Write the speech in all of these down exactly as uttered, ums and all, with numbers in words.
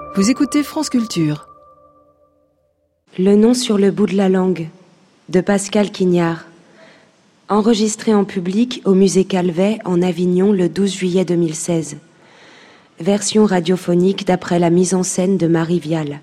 Vous écoutez France Culture. Le nom sur le bout de la langue, de Pascal Quignard. Enregistré en public au musée Calvet en Avignon le douze juillet deux mille seize. Version radiophonique d'après la mise en scène de Marie Vial.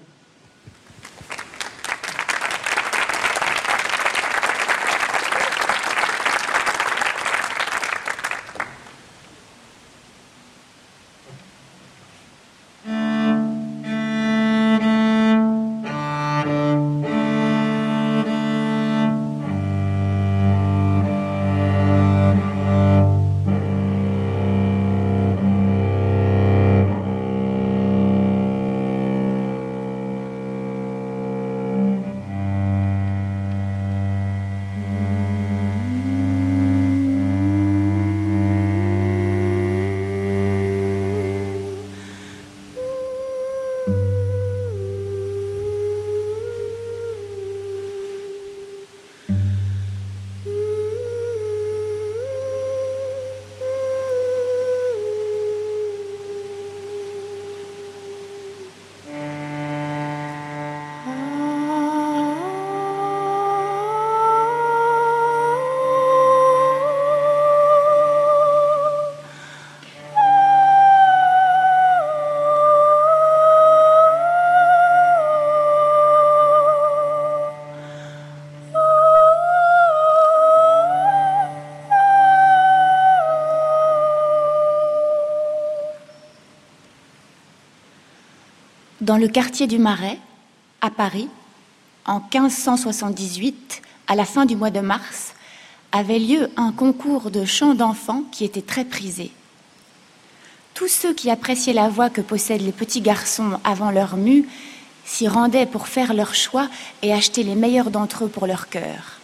Dans le quartier du Marais, à Paris, en quinze cent soixante-dix-huit, à la fin du mois de mars, avait lieu un concours de chant d'enfants qui était très prisé. Tous ceux qui appréciaient la voix que possèdent les petits garçons avant leur mue s'y rendaient pour faire leur choix et acheter les meilleurs d'entre eux pour leur chœur.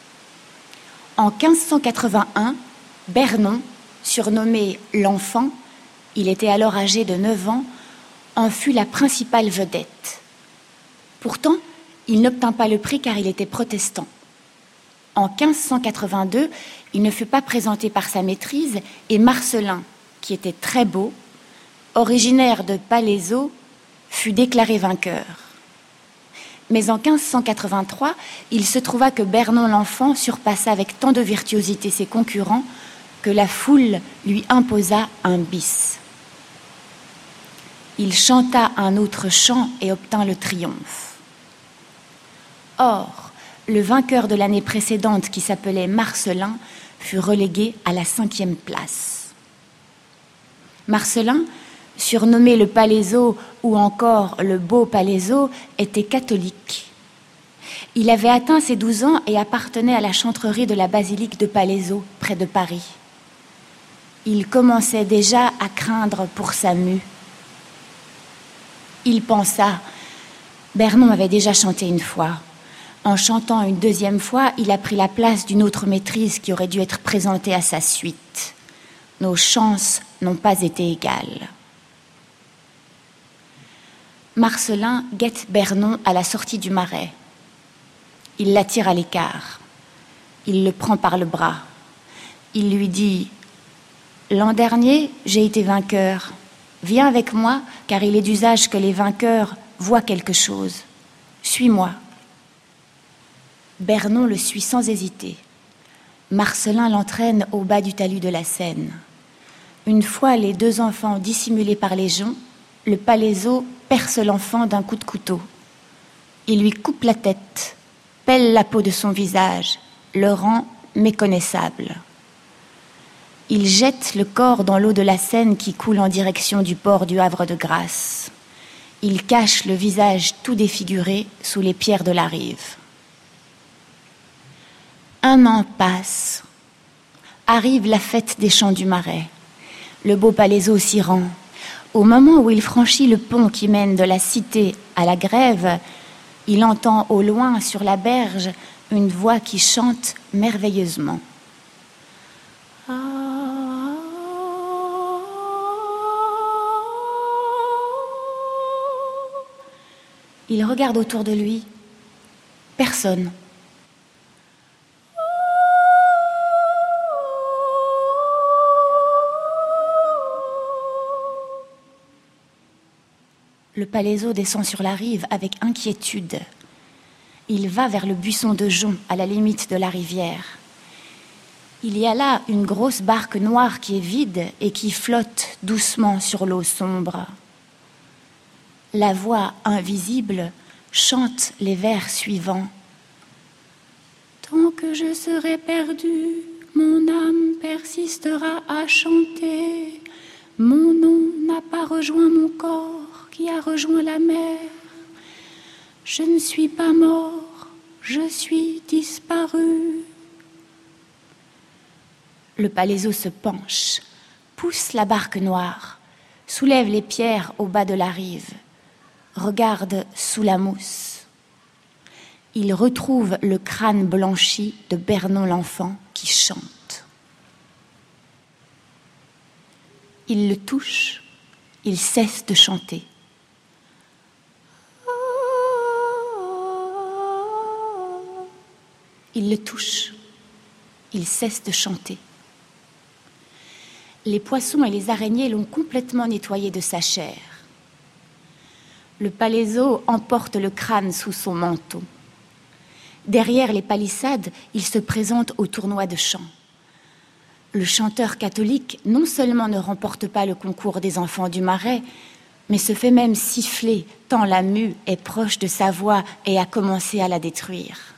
En quinze cent quatre-vingt-un, Bernon, surnommé l'Enfant, il était alors âgé de neuf ans, en fut la principale vedette. Pourtant, il n'obtint pas le prix car il était protestant. En quinze cent quatre-vingt-deux, il ne fut pas présenté par sa maîtrise et Marcellin, qui était très beau, originaire de Palaiseau, fut déclaré vainqueur. Mais en quinze cent quatre-vingt-trois, il se trouva que Bernon l'Enfant surpassa avec tant de virtuosité ses concurrents que la foule lui imposa un bis. Il chanta un autre chant et obtint le triomphe. Or, le vainqueur de l'année précédente, qui s'appelait Marcellin, fut relégué à la cinquième place. Marcellin, surnommé le Palaiseau ou encore le Beau Palaiseau, était catholique. Il avait atteint ses douze ans et appartenait à la chantrerie de la basilique de Palaiseau, près de Paris. Il commençait déjà à craindre pour sa mue. Il pensa, Bernon avait déjà chanté une fois. En chantant une deuxième fois, il a pris la place d'une autre maîtrise qui aurait dû être présentée à sa suite. Nos chances n'ont pas été égales. Marcellin guette Bernon à la sortie du Marais. Il l'attire à l'écart. Il le prend par le bras. Il lui dit « L'an dernier, j'ai été vainqueur. Viens avec moi, car il est d'usage que les vainqueurs voient quelque chose. Suis-moi. » Bernon le suit sans hésiter. Marcellin l'entraîne au bas du talus de la Seine. Une fois les deux enfants dissimulés par les joncs, le Palaiseau perce l'enfant d'un coup de couteau. Il lui coupe la tête, pèle la peau de son visage, le rend méconnaissable. Il jette le corps dans l'eau de la Seine qui coule en direction du port du Havre de Grâce. Il cache le visage tout défiguré sous les pierres de la rive. Un an passe. Arrive la fête des Champs du Marais. Le Beau Palaiseau s'y rend. Au moment où il franchit le pont qui mène de la cité à la Grève, il entend au loin, sur la berge, une voix qui chante merveilleusement. Il regarde autour de lui. Personne. Le Palaiseau descend sur la rive avec inquiétude. Il va vers le buisson de jonc, à la limite de la rivière. Il y a là une grosse barque noire qui est vide et qui flotte doucement sur l'eau sombre. La voix invisible chante les vers suivants. Tant que je serai perdu, mon âme persistera à chanter. Mon nom n'a pas rejoint mon corps qui a rejoint la mer. Je ne suis pas mort, je suis disparu. Le Palaiseau se penche, pousse la barque noire, soulève les pierres au bas de la rive, regarde sous la mousse. Il retrouve le crâne blanchi de Bernon l'enfant qui chante. Il le touche, il cesse de chanter. Il le touche, il cesse de chanter. Les poissons et les araignées l'ont complètement nettoyé de sa chair. Le Palaiseau emporte le crâne sous son manteau. Derrière les palissades, il se présente au tournoi de chant. Le chanteur catholique non seulement ne remporte pas le concours des enfants du Marais, mais se fait même siffler tant la mue est proche de sa voix et a commencé à la détruire.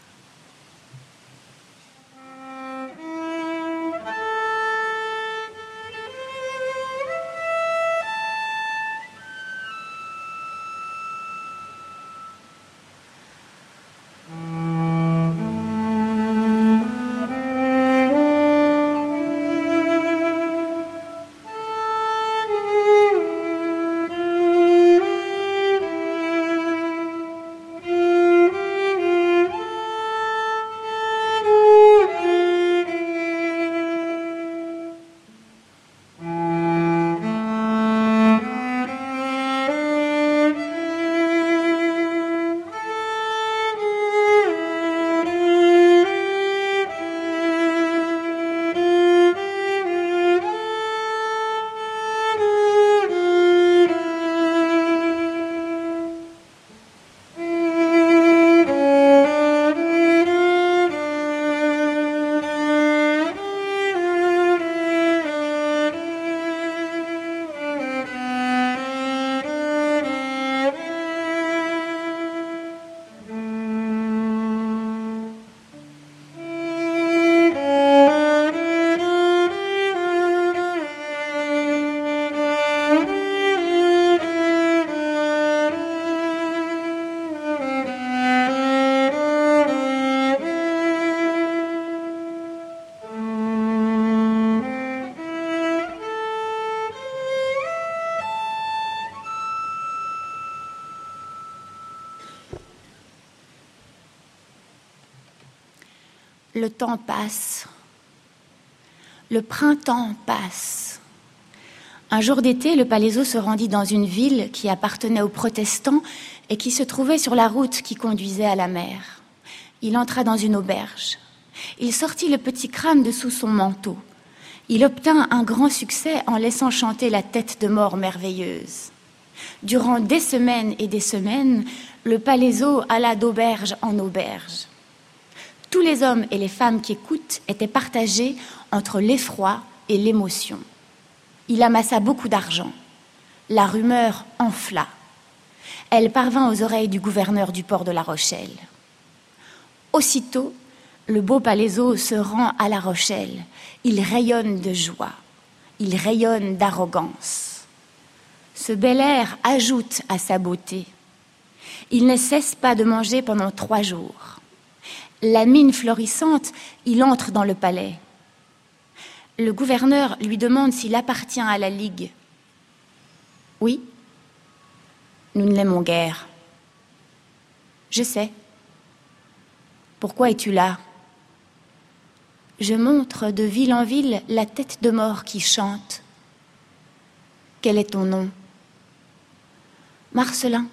Le temps passe. Le printemps passe. Un jour d'été, le Palaiseau se rendit dans une ville qui appartenait aux protestants et qui se trouvait sur la route qui conduisait à la mer. Il entra dans une auberge. Il sortit le petit crâne de sous son manteau. Il obtint un grand succès en laissant chanter la tête de mort merveilleuse. Durant des semaines et des semaines, le Palaiseau alla d'auberge en auberge. Tous les hommes et les femmes qui écoutent étaient partagés entre l'effroi et l'émotion. Il amassa beaucoup d'argent. La rumeur enfla. Elle parvint aux oreilles du gouverneur du port de La Rochelle. Aussitôt, le beau Palaiseau se rend à La Rochelle. Il rayonne de joie. Il rayonne d'arrogance. Ce bel air ajoute à sa beauté. Il ne cesse pas de manger pendant trois jours. La mine florissante, il entre dans le palais. Le gouverneur lui demande s'il appartient à la Ligue. Oui, nous ne l'aimons guère. Je sais. Pourquoi es-tu là? Je montre de ville en ville la tête de mort qui chante. Quel est ton nom? Marcelin.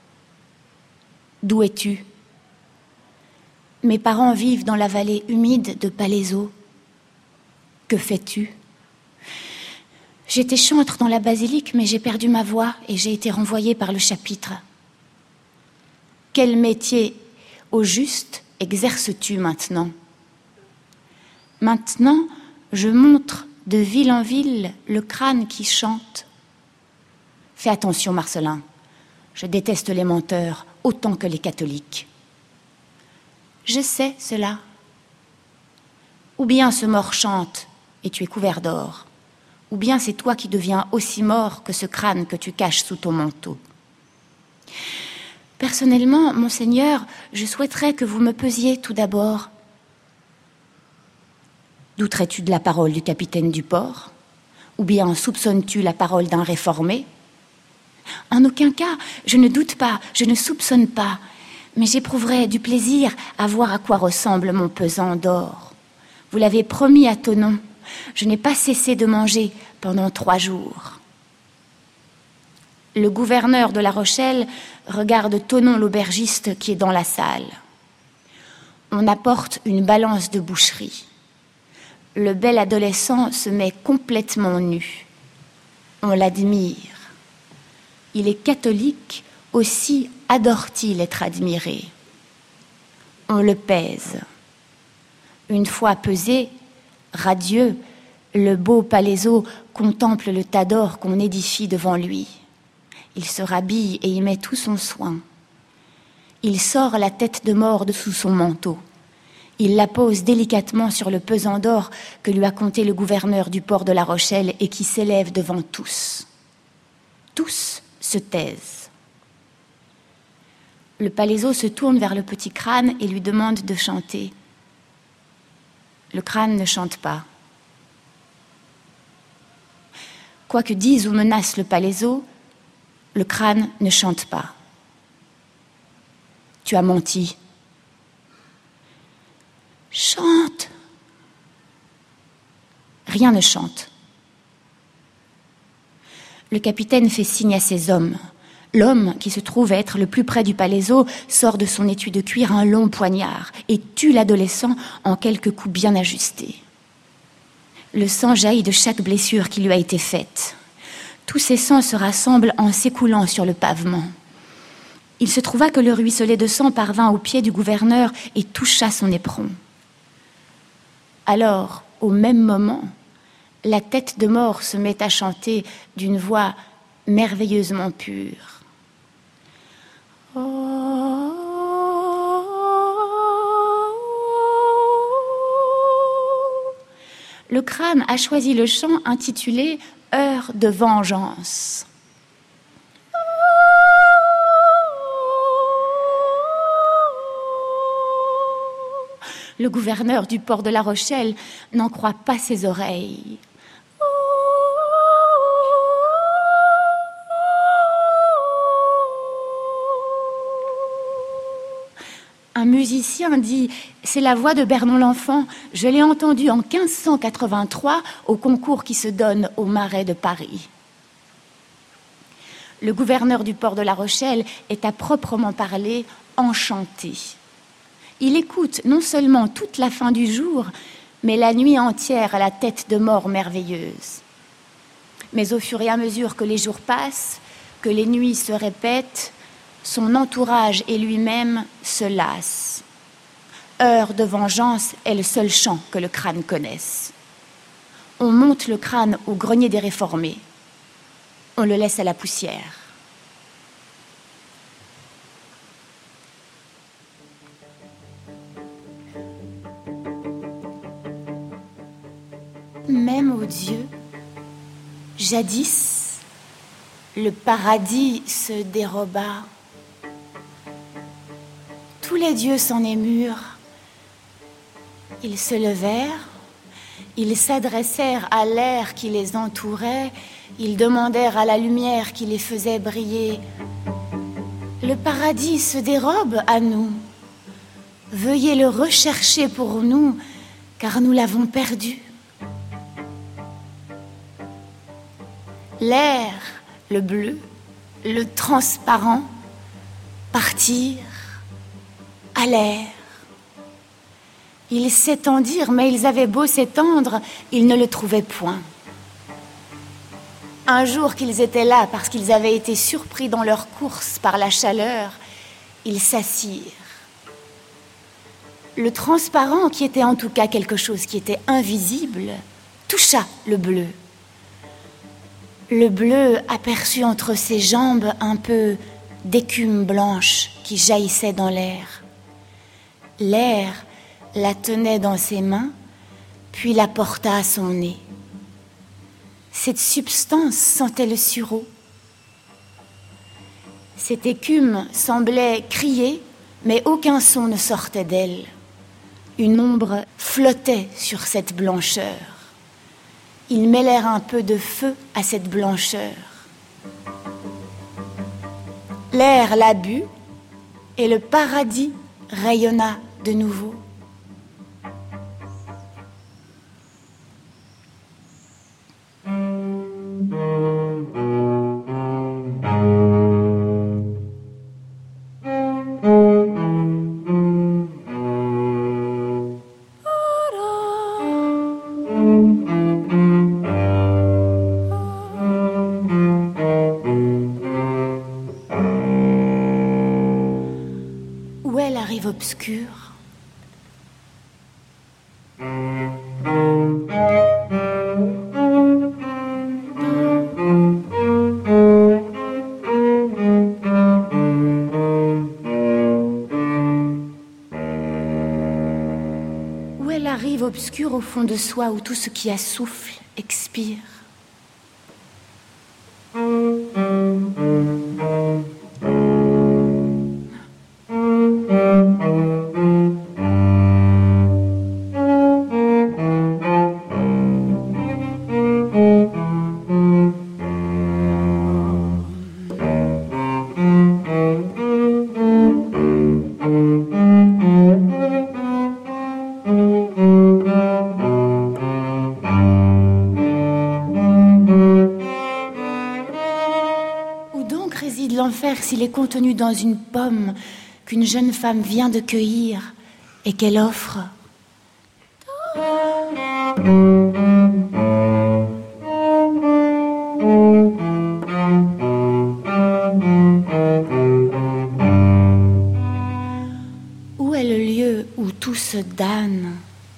D'où es-tu? Mes parents vivent dans la vallée humide de Palaiseau. Que fais-tu? J'étais chantre dans la basilique, mais j'ai perdu ma voix et j'ai été renvoyée par le chapitre. Quel métier, au juste, exerces-tu maintenant ? Maintenant, je montre de ville en ville le crâne qui chante. Fais attention, Marcelin. Je déteste les menteurs autant que les catholiques. Je sais cela. Ou bien ce mort chante et tu es couvert d'or, ou bien c'est toi qui deviens aussi mort que ce crâne que tu caches sous ton manteau. Personnellement, monseigneur, je souhaiterais que vous me pesiez tout d'abord. Douterais-tu de la parole du capitaine du port ? Ou bien soupçonnes-tu la parole d'un réformé ? En aucun cas, je ne doute pas, je ne soupçonne pas, mais j'éprouverais du plaisir à voir à quoi ressemble mon pesant d'or. Vous l'avez promis à Thonon, je n'ai pas cessé de manger pendant trois jours. Le gouverneur de La Rochelle regarde Thonon l'aubergiste qui est dans la salle. On apporte une balance de boucherie. Le bel adolescent se met complètement nu. On l'admire. Il est catholique, aussi adore-t-il être admiré. On le pèse. Une fois pesé, radieux, le beau Palaiseau contemple le tas d'or qu'on édifie devant lui. Il se rhabille et y met tout son soin. Il sort la tête de mort de sous son manteau. Il la pose délicatement sur le pesant d'or que lui a compté le gouverneur du port de La Rochelle et qui s'élève devant tous. Tous se taisent. Le Palaiseau se tourne vers le petit crâne et lui demande de chanter. Le crâne ne chante pas. Quoi que dise ou menace le Palaiseau, le crâne ne chante pas. Tu as menti. Chante. Rien ne chante. Le capitaine fait signe à ses hommes. L'homme, qui se trouve être le plus près du Palaiseau, sort de son étui de cuir un long poignard et tue l'adolescent en quelques coups bien ajustés. Le sang jaillit de chaque blessure qui lui a été faite. Tous ces sangs se rassemblent en s'écoulant sur le pavement. Il se trouva que le ruisselet de sang parvint aux pieds du gouverneur et toucha son éperon. Alors, au même moment, la tête de mort se met à chanter d'une voix merveilleusement pure. Oh, le crâne a choisi le chant intitulé « Heure de vengeance ». Le gouverneur du port de La Rochelle n'en croit pas ses oreilles. Un musicien dit « C'est la voix de Bernon l'Enfant, je l'ai entendue en quinze cent quatre-vingt-trois au concours qui se donne au Marais de Paris. » Le gouverneur du port de La Rochelle est à proprement parler enchanté. Il écoute non seulement toute la fin du jour, mais la nuit entière à la tête de mort merveilleuse. Mais au fur et à mesure que les jours passent, que les nuits se répètent, son entourage et lui-même se lassent. Heure de vengeance est le seul chant que le crâne connaisse. On monte le crâne au grenier des réformés. On le laisse à la poussière. Même aux dieux, jadis, le paradis se déroba. Tous les dieux s'en émurent. Ils se levèrent, ils s'adressèrent à l'air qui les entourait, ils demandèrent à la lumière qui les faisait briller. Le paradis se dérobe à nous. Veuillez le rechercher pour nous, car nous l'avons perdu. L'air, le bleu, le transparent, partirent, allèrent. Ils s'étendirent, mais ils avaient beau s'étendre, ils ne le trouvaient point. Un jour qu'ils étaient là parce qu'ils avaient été surpris dans leur course par la chaleur, ils s'assirent. Le transparent, qui était en tout cas quelque chose qui était invisible, toucha le bleu. Le bleu aperçut entre ses jambes un peu d'écume blanche qui jaillissait dans l'air. L'air la tenait dans ses mains, puis la porta à son nez. Cette substance sentait le sureau. Cette écume semblait crier, mais aucun son ne sortait d'elle. Une ombre flottait sur cette blancheur. Ils mêlèrent un peu de feu à cette blancheur. L'air la but et le paradis rayonna de nouveau. Où est la rive obscure? Où est la rive obscure au fond de soi où tout ce qui a souffle expire? S'il est contenu dans une pomme qu'une jeune femme vient de cueillir et qu'elle offre. Où est le lieu où tout se damne?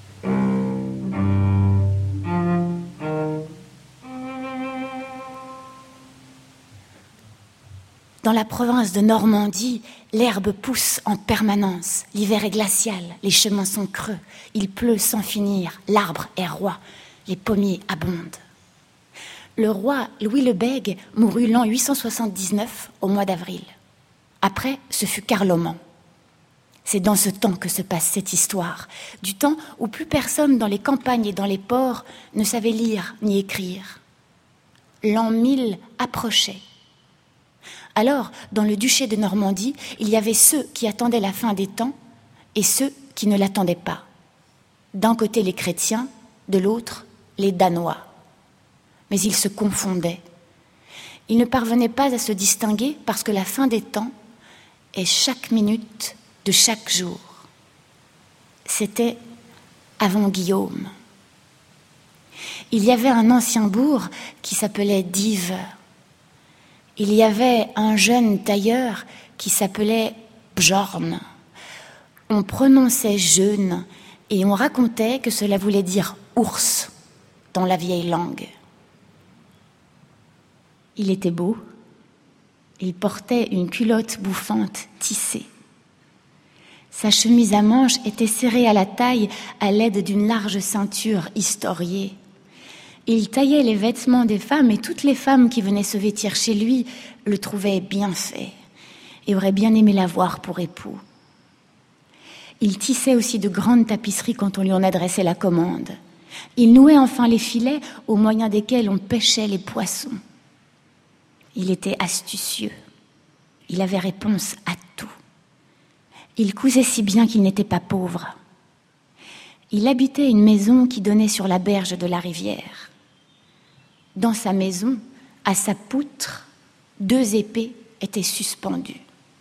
Dans la province de Normandie, l'herbe pousse en permanence. L'hiver est glacial, les chemins sont creux. Il pleut sans finir, l'arbre est roi, les pommiers abondent. Le roi Louis le Bègue mourut l'an huit cent soixante-dix-neuf au mois d'avril. Après, ce fut Carloman. C'est dans ce temps que se passe cette histoire, du temps où plus personne dans les campagnes et dans les ports ne savait lire ni écrire. L'an mille approchait. Alors, dans le duché de Normandie, il y avait ceux qui attendaient la fin des temps et ceux qui ne l'attendaient pas. D'un côté les chrétiens, de l'autre les Danois. Mais ils se confondaient. Ils ne parvenaient pas à se distinguer parce que la fin des temps est chaque minute de chaque jour. C'était avant Guillaume. Il y avait un ancien bourg qui s'appelait Dives. Il y avait un jeune tailleur qui s'appelait Bjorn. On prononçait jeune et on racontait que cela voulait dire ours dans la vieille langue. Il était beau. Il portait une culotte bouffante tissée. Sa chemise à manches était serrée à la taille à l'aide d'une large ceinture historiée. Il taillait les vêtements des femmes et toutes les femmes qui venaient se vêtir chez lui le trouvaient bien fait et auraient bien aimé l'avoir pour époux. Il tissait aussi de grandes tapisseries quand on lui en adressait la commande. Il nouait enfin les filets au moyen desquels on pêchait les poissons. Il était astucieux. Il avait réponse à tout. Il cousait si bien qu'il n'était pas pauvre. Il habitait une maison qui donnait sur la berge de la rivière. Dans sa maison, à sa poutre, deux épées étaient suspendues.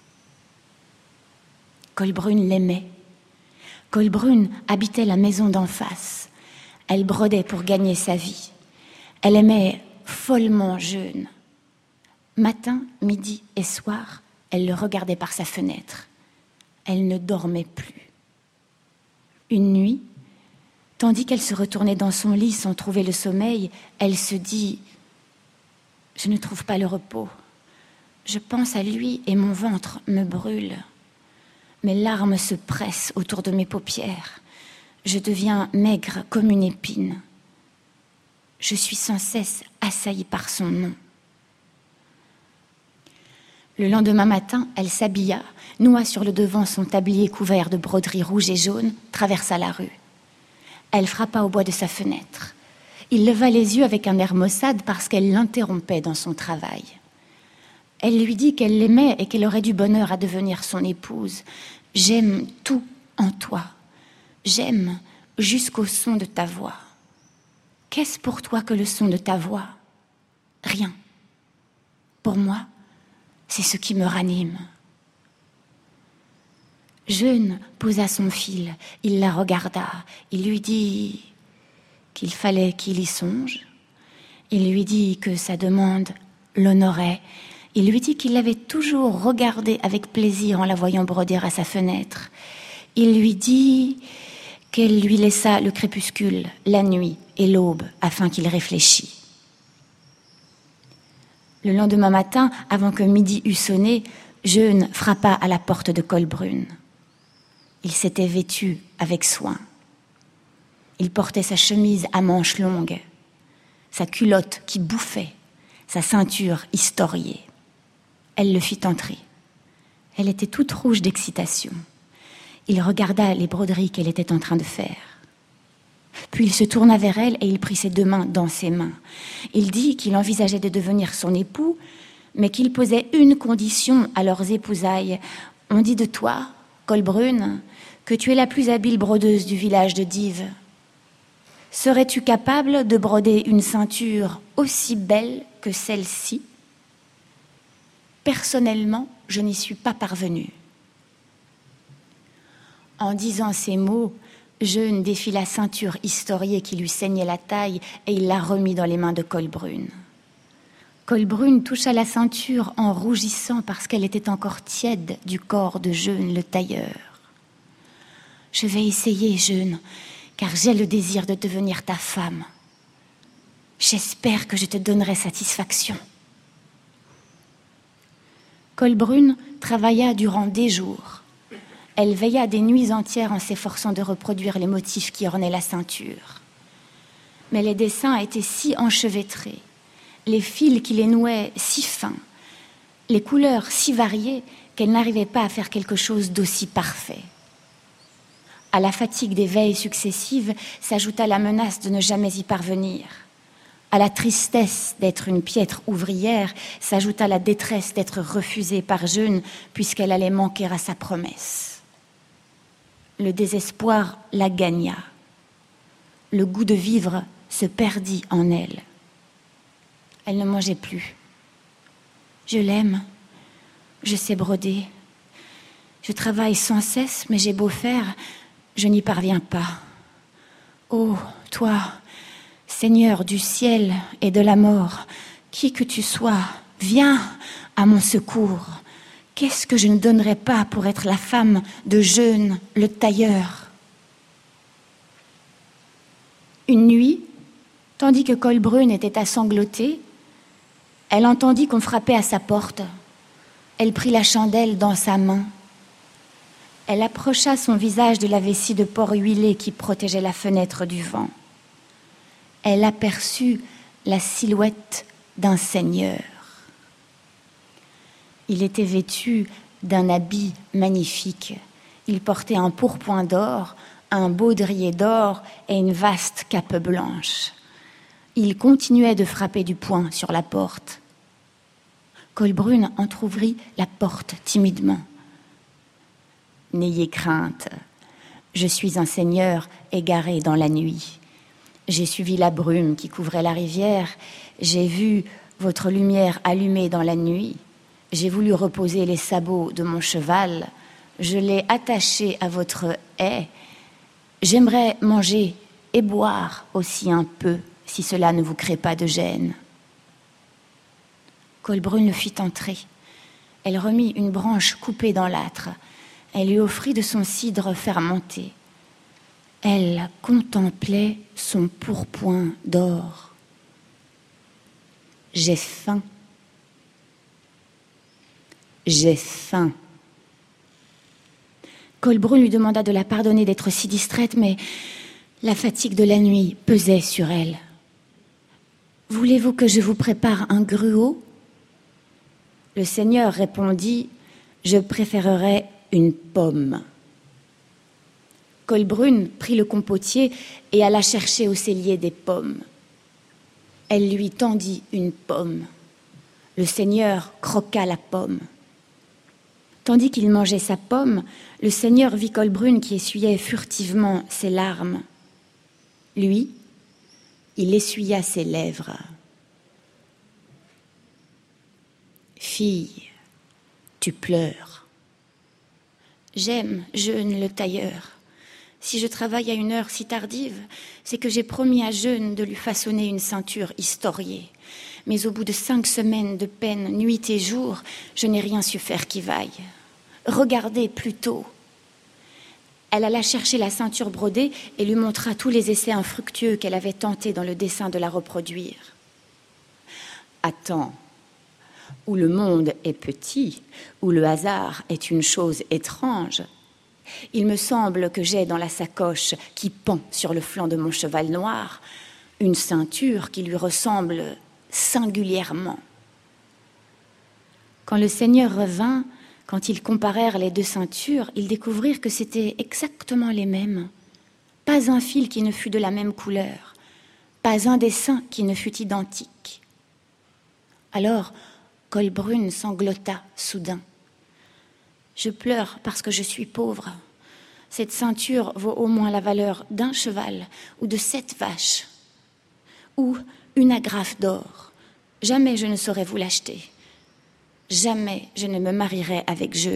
Colbrune l'aimait. Colbrune habitait la maison d'en face. Elle brodait pour gagner sa vie. Elle aimait follement jeune. Matin, midi et soir, elle le regardait par sa fenêtre. Elle ne dormait plus. Une nuit, tandis qu'elle se retournait dans son lit sans trouver le sommeil, elle se dit « Je ne trouve pas le repos. Je pense à lui et mon ventre me brûle. Mes larmes se pressent autour de mes paupières. Je deviens maigre comme une épine. Je suis sans cesse assaillie par son nom. » Le lendemain matin, elle s'habilla, noua sur le devant son tablier couvert de broderies rouges et jaunes, traversa la rue. Elle frappa au bois de sa fenêtre. Il leva les yeux avec un air maussade parce qu'elle l'interrompait dans son travail. Elle lui dit qu'elle l'aimait et qu'elle aurait du bonheur à devenir son épouse. « J'aime tout en toi. J'aime jusqu'au son de ta voix. Qu'est-ce pour toi que le son de ta voix? Rien. Pour moi, c'est ce qui me ranime. » Jeune posa son fil, il la regarda, il lui dit qu'il fallait qu'il y songe, il lui dit que sa demande l'honorait, il lui dit qu'il l'avait toujours regardée avec plaisir en la voyant broder à sa fenêtre, il lui dit qu'elle lui laissa le crépuscule, la nuit et l'aube afin qu'il réfléchît. Le lendemain matin, avant que midi eût sonné, Jeune frappa à la porte de Colbrune. Il s'était vêtu avec soin. Il portait sa chemise à manches longues, sa culotte qui bouffait, sa ceinture historiée. Elle le fit entrer. Elle était toute rouge d'excitation. Il regarda les broderies qu'elle était en train de faire. Puis il se tourna vers elle et il prit ses deux mains dans ses mains. Il dit qu'il envisageait de devenir son époux, mais qu'il posait une condition à leurs épousailles. « On dit de toi, Colbrune, que tu es la plus habile brodeuse du village de Dives. Serais-tu capable de broder une ceinture aussi belle que celle-ci ? Personnellement, je n'y suis pas parvenue. » En disant ces mots, Jeune défit la ceinture historiée qui lui saignait la taille et il la remit dans les mains de Colbrune. Colbrune toucha la ceinture en rougissant parce qu'elle était encore tiède du corps de Jeune le tailleur. « Je vais essayer, Jeune, car j'ai le désir de devenir ta femme. J'espère que je te donnerai satisfaction. » Colbrune travailla durant des jours. Elle veilla des nuits entières en s'efforçant de reproduire les motifs qui ornaient la ceinture. Mais les dessins étaient si enchevêtrés, les fils qui les nouaient si fins, les couleurs si variées qu'elle n'arrivait pas à faire quelque chose d'aussi parfait. À la fatigue des veilles successives s'ajouta la menace de ne jamais y parvenir. À la tristesse d'être une piètre ouvrière s'ajouta la détresse d'être refusée par Jeune puisqu'elle allait manquer à sa promesse. Le désespoir la gagna. Le goût de vivre se perdit en elle. Elle ne mangeait plus. Je l'aime, je sais broder. Je travaille sans cesse, mais j'ai beau faire, je n'y parviens pas. Ô, toi, Seigneur du ciel et de la mort, qui que tu sois, viens à mon secours. Qu'est-ce que je ne donnerais pas pour être la femme de Jeune le tailleur ? Une nuit, tandis que Colbrune était à sangloter, elle entendit qu'on frappait à sa porte. Elle prit la chandelle dans sa main. Elle approcha son visage de la vessie de porc huilé qui protégeait la fenêtre du vent. Elle aperçut la silhouette d'un seigneur. Il était vêtu d'un habit magnifique. Il portait un pourpoint d'or, un baudrier d'or et une vaste cape blanche. Il continuait de frapper du poing sur la porte. Colbrune entr'ouvrit la porte timidement. « N'ayez crainte, je suis un seigneur égaré dans la nuit. J'ai suivi la brume qui couvrait la rivière, j'ai vu votre lumière allumée dans la nuit. J'ai voulu reposer les sabots de mon cheval, je l'ai attaché à votre haie. J'aimerais manger et boire aussi un peu, si cela ne vous crée pas de gêne. Colbrune le fit entrer. Elle remit une branche coupée dans l'âtre. Elle lui offrit de son cidre fermenté. Elle contemplait son pourpoint d'or. « J'ai faim. J'ai faim. » Colbrune lui demanda de la pardonner d'être si distraite, mais la fatigue de la nuit pesait sur elle. « Voulez-vous que je vous prépare un gruau ?» Le Seigneur répondit « Je préférerais une pomme. » Colbrune prit le compotier et alla chercher au cellier des pommes. Elle lui tendit une pomme. Le Seigneur croqua la pomme. Tandis qu'il mangeait sa pomme, le Seigneur vit Colbrune qui essuyait furtivement ses larmes. Lui, il essuya ses lèvres. « Fille, tu pleures. »« J'aime, jeûne le tailleur. Si je travaille à une heure si tardive, c'est que j'ai promis à Jeûne de lui façonner une ceinture historiée. Mais au bout de cinq semaines de peine, nuit et jour, je n'ai rien su faire qui vaille. Regardez plutôt. » Elle alla chercher la ceinture brodée et lui montra tous les essais infructueux qu'elle avait tentés dans le dessein de la reproduire. « Attends, où le monde est petit, où le hasard est une chose étrange, il me semble que j'ai dans la sacoche qui pend sur le flanc de mon cheval noir une ceinture qui lui ressemble singulièrement. » Quand le Seigneur revint, quand ils comparèrent les deux ceintures, ils découvrirent que c'étaient exactement les mêmes. Pas un fil qui ne fût de la même couleur, pas un dessin qui ne fût identique. Alors, Colbrune sanglota soudain. « Je pleure parce que je suis pauvre. Cette ceinture vaut au moins la valeur d'un cheval ou de sept vaches. Ou une agrafe d'or. Jamais je ne saurais vous l'acheter. Jamais je ne me marierai avec Jeûne. »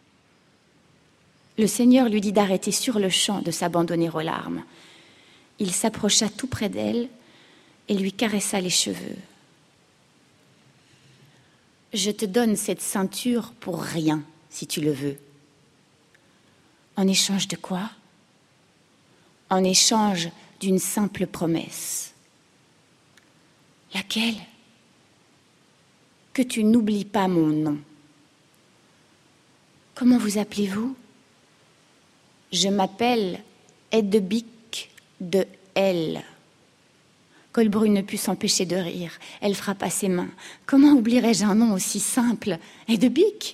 Le Seigneur lui dit d'arrêter sur le champ de s'abandonner aux larmes. Il s'approcha tout près d'elle et lui caressa les cheveux. « Je te donne cette ceinture pour rien, si tu le veux. » « En échange de quoi ? » ?»« En échange d'une simple promesse. »« Laquelle ? » ?»« Que tu n'oublies pas mon nom. »« Comment vous appelez-vous ? » ?»« Je m'appelle Edebic de L. » Colbrune ne put s'empêcher de rire. Elle frappa ses mains. « Comment oublierais-je un nom aussi simple ? Edebic ?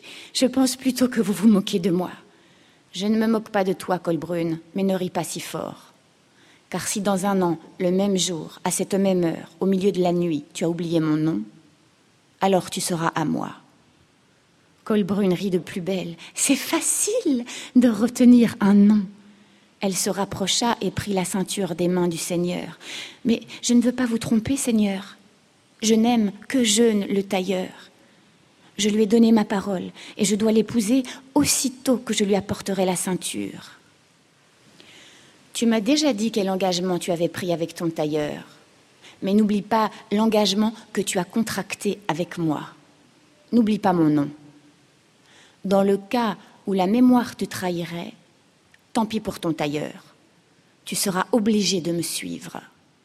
Je pense plutôt que vous vous moquez de moi. » « Je ne me moque pas de toi, Colbrune, mais ne ris pas si fort. Car si dans un an, le même jour, à cette même heure, au milieu de la nuit, tu as oublié mon nom, alors tu seras à moi. » Colbrune rit de plus belle. « C'est facile de retenir un nom. » Elle se rapprocha et prit la ceinture des mains du Seigneur. « Mais je ne veux pas vous tromper, Seigneur. Je n'aime que Jeûne le tailleur. Je lui ai donné ma parole et je dois l'épouser aussitôt que je lui apporterai la ceinture. » « Tu m'as déjà dit quel engagement tu avais pris avec ton tailleur, mais n'oublie pas l'engagement que tu as contracté avec moi. N'oublie pas mon nom. Dans le cas où la mémoire te trahirait, tant pis pour ton tailleur. Tu seras obligé de me suivre. »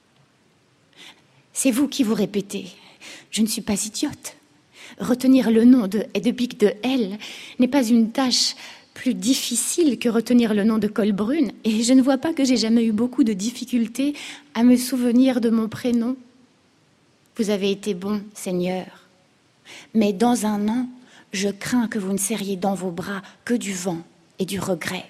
C'est vous qui vous répétez. Je ne suis pas idiote. Retenir le nom de Edebic de L n'est pas une tâche plus difficile que retenir le nom de Colbrune, et je ne vois pas que j'ai jamais eu beaucoup de difficultés à me souvenir de mon prénom. Vous avez été bon, Seigneur, mais dans un an, je crains que vous ne serriez dans vos bras que du vent et du regret.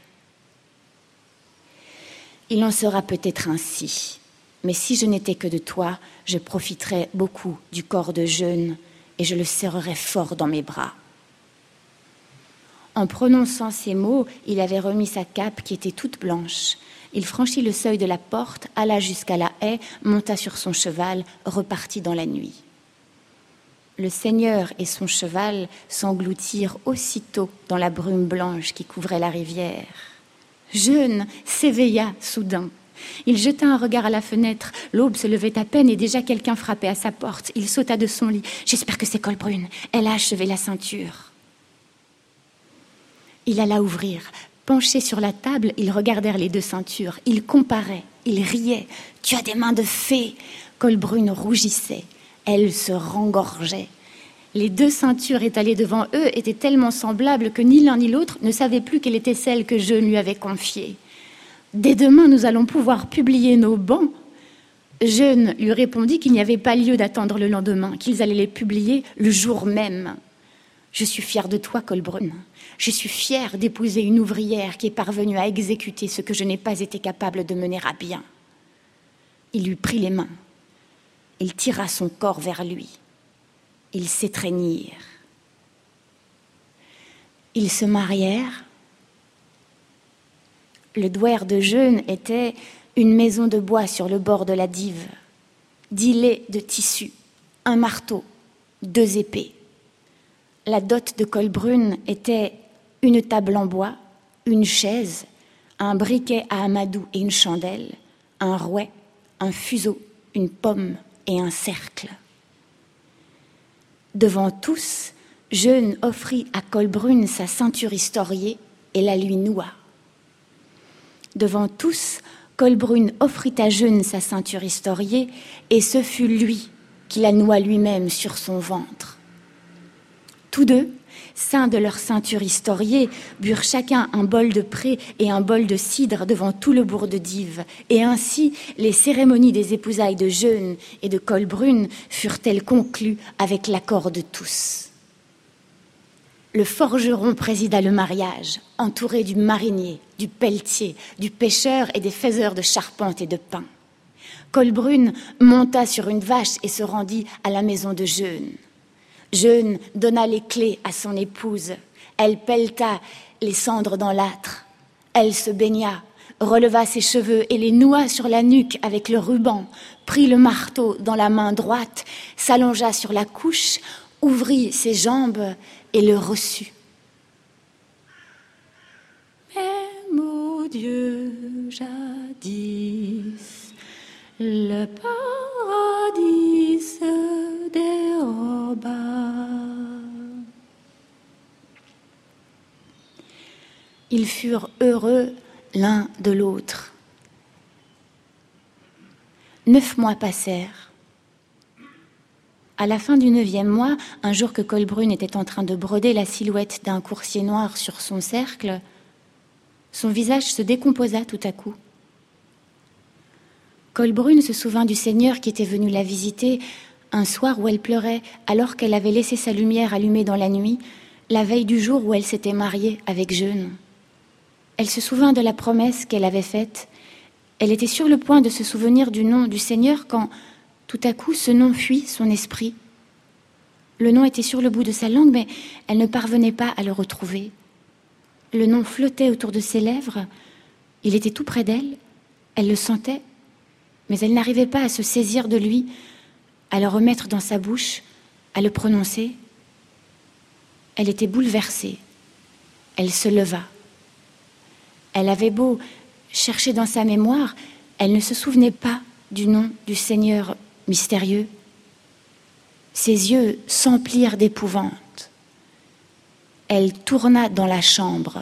Il en sera peut-être ainsi, mais si je n'étais que de toi, je profiterais beaucoup du corps de Jeûne et je le serrerais fort dans mes bras. En prononçant ces mots, il avait remis sa cape qui était toute blanche. Il franchit le seuil de la porte, alla jusqu'à la haie, monta sur son cheval, repartit dans la nuit. Le Seigneur et son cheval s'engloutirent aussitôt dans la brume blanche qui couvrait la rivière. Jeûne s'éveilla soudain. Il jeta un regard à la fenêtre. L'aube se levait à peine et déjà quelqu'un frappait à sa porte. Il sauta de son lit. « J'espère que c'est Colbrune. Elle a achevé la ceinture. » Il alla ouvrir. Penchés sur la table, ils regardèrent les deux ceintures. Ils comparaient. Ils riaient. « Tu as des mains de fée !» Colbrune rougissait. Elle se rengorgeait. Les deux ceintures étalées devant eux étaient tellement semblables que ni l'un ni l'autre ne savait plus quelle était celle que Jeune lui avait confiée. « Dès demain, nous allons pouvoir publier nos bans. » Jeune lui répondit qu'il n'y avait pas lieu d'attendre le lendemain, qu'ils allaient les publier le jour même. « Je suis fière de toi, Colbrune. Je suis fière d'épouser une ouvrière qui est parvenue à exécuter ce que je n'ai pas été capable de mener à bien. » Il lui prit les mains. Il tira son corps vers lui. Ils s'étreignirent. Ils se marièrent. Le douaire de Jeune était une maison de bois sur le bord de la Dive, dix laits de tissu, un marteau, deux épées. La dot de Colbrune était une table en bois, une chaise, un briquet à amadou et une chandelle, un rouet, un fuseau, une pomme et un cercle. Devant tous, Jeune offrit à Colbrune sa ceinture historiée et la lui noua. Devant tous, Colbrune offrit à Jeune sa ceinture historiée et ce fut lui qui la noua lui-même sur son ventre. Tous deux, ceints de leur ceinture historiée, burent chacun un bol de pré et un bol de cidre devant tout le bourg de Dive. Et ainsi, les cérémonies des épousailles de Jeune et de Colbrune furent-elles conclues avec l'accord de tous. Le forgeron présida le mariage, entouré du marinier, du pelletier, du pêcheur et des faiseurs de charpente et de pain. Colbrune monta sur une vache et se rendit à la maison de Jeune. Jeune donna les clés à son épouse. Elle pelleta les cendres dans l'âtre. Elle se baigna, releva ses cheveux et les noua sur la nuque avec le ruban, prit le marteau dans la main droite, s'allongea sur la couche, ouvrit ses jambes et le reçut. Même ô Dieu, jadis, le paradis se déroba. Ils furent heureux l'un de l'autre. Neuf mois passèrent. À la fin du neuvième mois, un jour que Colbrune était en train de broder la silhouette d'un coursier noir sur son cercle, son visage se décomposa tout à coup. Colbrune se souvint du Seigneur qui était venu la visiter un soir où elle pleurait alors qu'elle avait laissé sa lumière allumée dans la nuit, la veille du jour où elle s'était mariée avec Jeune. Elle se souvint de la promesse qu'elle avait faite. Elle était sur le point de se souvenir du nom du Seigneur quand, tout à coup, ce nom fuit son esprit. Le nom était sur le bout de sa langue, mais elle ne parvenait pas à le retrouver. Le nom flottait autour de ses lèvres. Il était tout près d'elle. Elle le sentait, mais elle n'arrivait pas à se saisir de lui, à le remettre dans sa bouche, à le prononcer. Elle était bouleversée. Elle se leva. Elle avait beau chercher dans sa mémoire, elle ne se souvenait pas du nom du Seigneur mystérieux. Ses yeux s'emplirent d'épouvante. Elle tourna dans la chambre.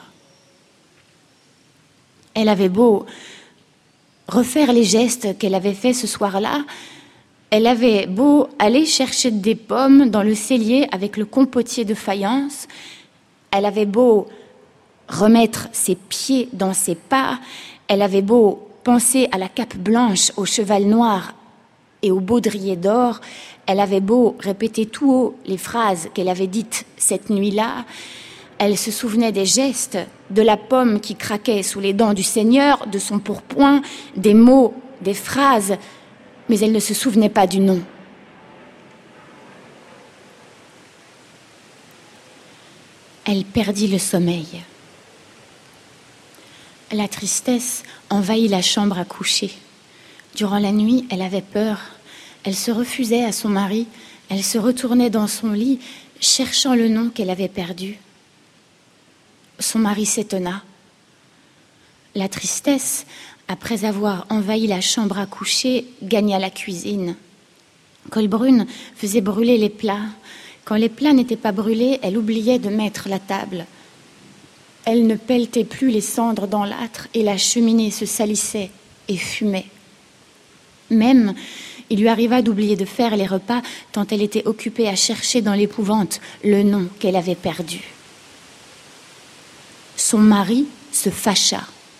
Elle avait beau refaire les gestes qu'elle avait faits ce soir-là, elle avait beau aller chercher des pommes dans le cellier avec le compotier de faïence, elle avait beau remettre ses pieds dans ses pas, elle avait beau penser à la cape blanche, au cheval noir et au baudrier d'or, elle avait beau répéter tout haut les phrases qu'elle avait dites cette nuit-là, elle se souvenait des gestes, de la pomme qui craquait sous les dents du Seigneur, de son pourpoint, des mots, des phrases, mais elle ne se souvenait pas du nom. Elle perdit le sommeil. La tristesse envahit la chambre à coucher. Durant la nuit, elle avait peur. Elle se refusait à son mari. Elle se retournait dans son lit, cherchant le nom qu'elle avait perdu. Son mari s'étonna. La tristesse après avoir envahi la chambre à coucher, gagna la cuisine. Colbrune faisait brûler les plats. Quand les plats n'étaient pas brûlés, elle oubliait de mettre la table. Elle ne pelletait plus les cendres dans l'âtre et la cheminée se salissait et fumait. Même, il lui arriva d'oublier de faire les repas tant elle était occupée à chercher dans l'épouvante le nom qu'elle avait perdu. Son mari se fâcha.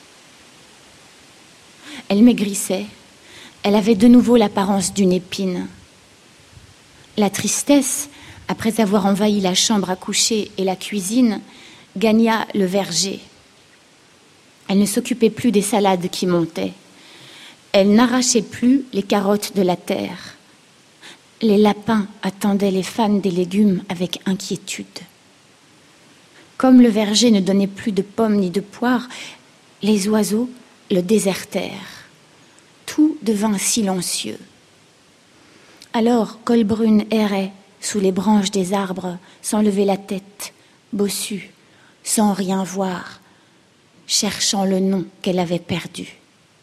Elle maigrissait. Elle avait de nouveau l'apparence d'une épine. La tristesse, après avoir envahi la chambre à coucher et la cuisine, gagna le verger. Elle ne s'occupait plus des salades qui montaient. Elle n'arrachait plus les carottes de la terre. Les lapins attendaient les fans des légumes avec inquiétude. Comme le verger ne donnait plus de pommes ni de poires, les oiseaux le désertèrent. Tout devint silencieux. Alors Colbrune errait sous les branches des arbres, sans lever la tête, bossue, sans rien voir, cherchant le nom qu'elle avait perdu.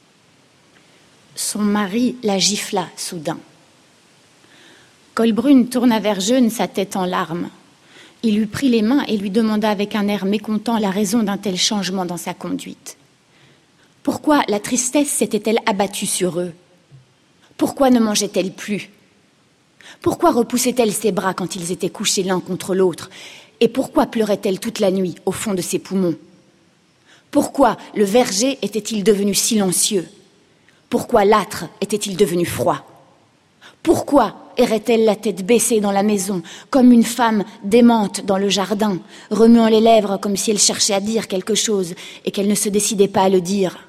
Son mari la gifla soudain. Colbrune tourna vers Jeune, sa tête en larmes. Il lui prit les mains et lui demanda avec un air mécontent la raison d'un tel changement dans sa conduite. Pourquoi la tristesse s'était-elle abattue sur eux? Pourquoi ne mangeait-elle plus? Pourquoi repoussait-elle ses bras quand ils étaient couchés l'un contre l'autre? Et pourquoi pleurait-elle toute la nuit au fond de ses poumons? Pourquoi le verger était-il devenu silencieux? Pourquoi l'âtre était-il devenu froid? Pourquoi errait-elle la tête baissée dans la maison, comme une femme démente dans le jardin, remuant les lèvres comme si elle cherchait à dire quelque chose et qu'elle ne se décidait pas à le dire?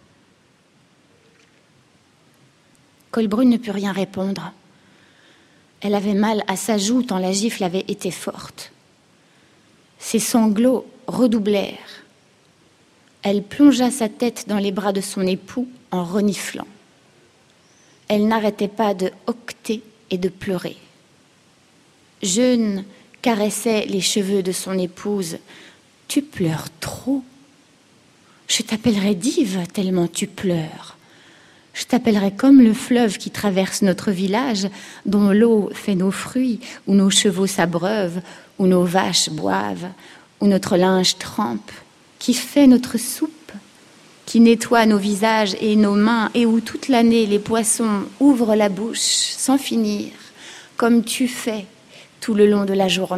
Colbrune ne put rien répondre. Elle avait mal à sa joue tant la gifle avait été forte. Ses sanglots redoublèrent. Elle plongea sa tête dans les bras de son époux en reniflant. Elle n'arrêtait pas de hoqueter et de pleurer. Jeune caressait les cheveux de son épouse. « Tu pleures trop. Je t'appellerai Dive tellement tu pleures. Je t'appellerai comme le fleuve qui traverse notre village, dont l'eau fait nos fruits, où nos chevaux s'abreuvent, où nos vaches boivent, où notre linge trempe, qui fait notre soupe, qui nettoie nos visages et nos mains, et où toute l'année les poissons ouvrent la bouche sans finir, comme tu fais tout le long de la journée. »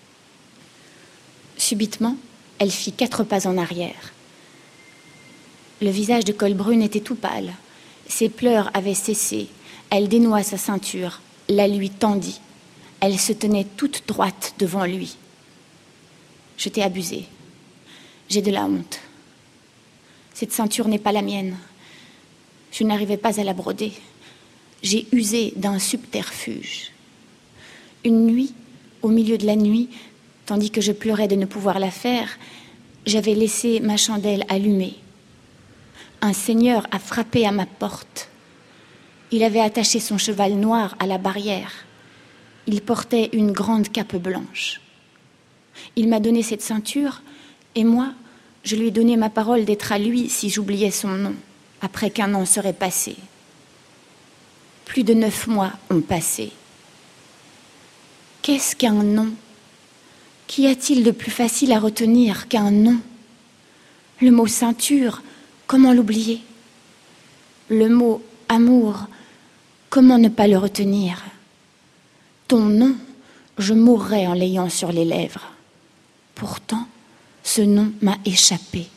Subitement, elle fit quatre pas en arrière. Le visage de Colbrune était tout pâle. Ses pleurs avaient cessé. Elle dénoua sa ceinture, la lui tendit. Elle se tenait toute droite devant lui. « Je t'ai abusée. J'ai de la honte. Cette ceinture n'est pas la mienne. Je n'arrivais pas à la broder. J'ai usé d'un subterfuge. Une nuit, au milieu de la nuit, tandis que je pleurais de ne pouvoir la faire, j'avais laissé ma chandelle allumée. Un seigneur a frappé à ma porte. Il avait attaché son cheval noir à la barrière. Il portait une grande cape blanche. Il m'a donné cette ceinture, et moi, je lui ai donné ma parole d'être à lui si j'oubliais son nom, après qu'un an serait passé. Plus de neuf mois ont passé. Qu'est-ce qu'un nom? Qu'y a-t-il de plus facile à retenir qu'un nom? Le mot ceinture, comment l'oublier? Le mot amour, comment ne pas le retenir? Ton nom, je mourrais en l'ayant sur les lèvres. Pourtant, ce nom m'a échappé.